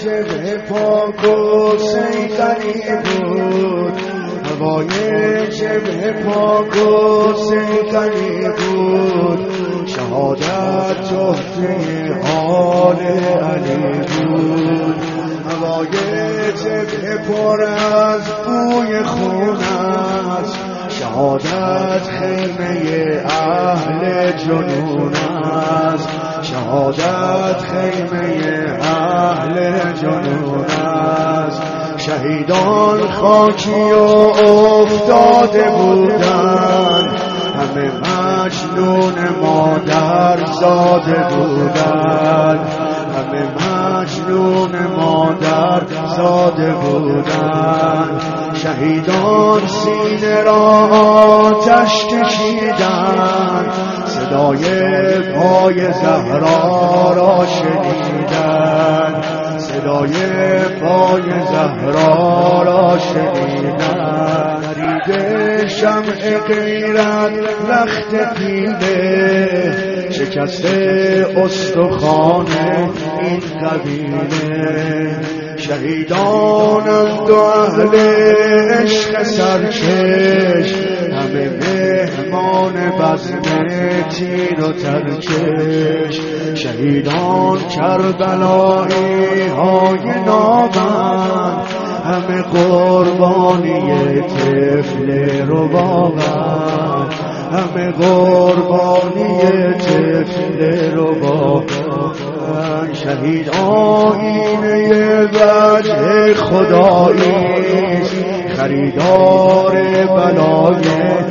جبه پاک و سیقلی بود، هوای جبه پاک و سیقلی بود، شهادت تحفه حال علی بود. هوای جبه پر از بوی خون است، شهادت خیمه اهل جنون است، شهادت خیمه اهل جنون است. شهیدان خاکی و افتاده بودند، همه مجنون مادر زاده بودند، همه مجنون مادر زاده بودند. شهیدان سینه را آتش کشیدند، صدای پای زهرا را شنیدند، صدای پای زهرا را شنیدند. درید شمع غیرت رخت پیله، شکست استخوان این قبیله. شهیدانند و اهل عشق سرکش، همه مهمان بزم تیر و ترکش. شهیدان کربلایی های نامند، همه قربانی طفل ربابند، همه قربانی طفل ربابند. شهید آیینه وجه خدایی، خریدار بلای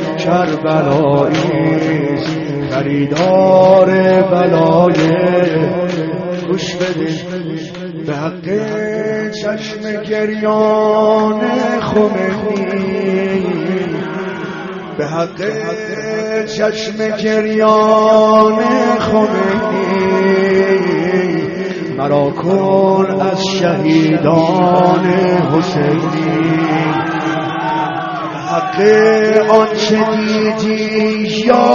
کربلایی، خریدار بلای. گوش بده به حق چشم گریان خمینی، به حق چشم گریان خمینی، مرا کن از شهیدان حسینی. حق آنچه دیدی یا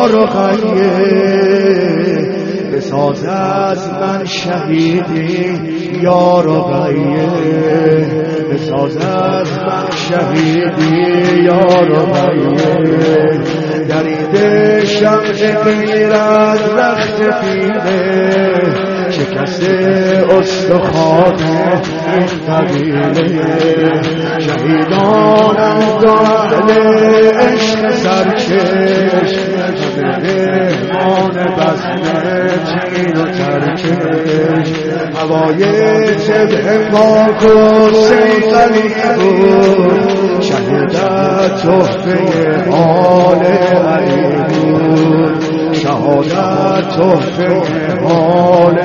رقیه، بساز از من شهیدی یا رقیه، بساز از من شهیدی یا رقیه. درید شمع غیرت رخت پیله، شکست استخوان این قبیله. شهیدانند و اهل عشق سرکش، همه مهمان بزم تیر و ترکش. هوای جبه پاک و سیقلی بود، شهادت تحفه حال علی بود، شهادت تحفه حال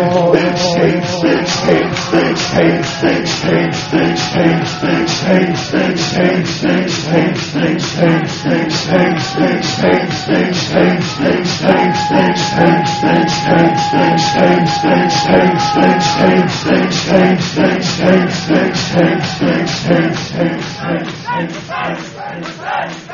Hey!